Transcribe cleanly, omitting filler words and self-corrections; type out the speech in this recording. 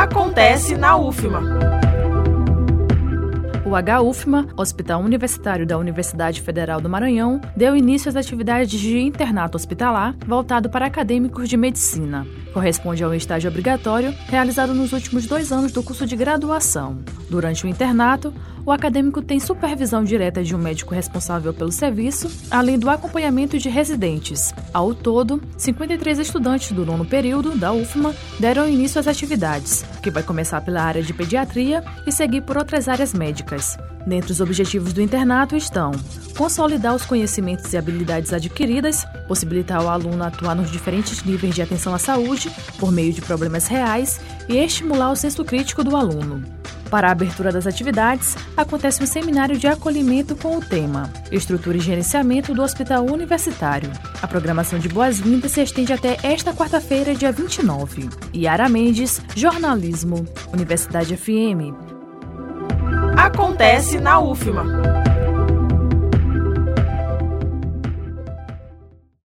Acontece na UFMA. O HUFMA, Hospital Universitário da Universidade Federal do Maranhão, deu início às atividades de internato hospitalar voltado para acadêmicos de medicina. Corresponde ao estágio obrigatório realizado nos últimos 2 anos do curso de graduação. Durante o internato, o acadêmico tem supervisão direta de um médico responsável pelo serviço, além do acompanhamento de residentes. Ao todo, 53 estudantes do 9º período da UFMA deram início às atividades, que vai começar pela área de pediatria e seguir por outras áreas médicas. Dentre os objetivos do internato estão consolidar os conhecimentos e habilidades adquiridas, possibilitar ao aluno atuar nos diferentes níveis de atenção à saúde por meio de problemas reais e estimular o senso crítico do aluno. Para a abertura das atividades, acontece um seminário de acolhimento com o tema Estrutura e Gerenciamento do Hospital Universitário. A programação de boas-vindas se estende até esta quarta-feira, dia 29. Yara Mendes, Jornalismo, Universidade FM. Acontece na UFMA.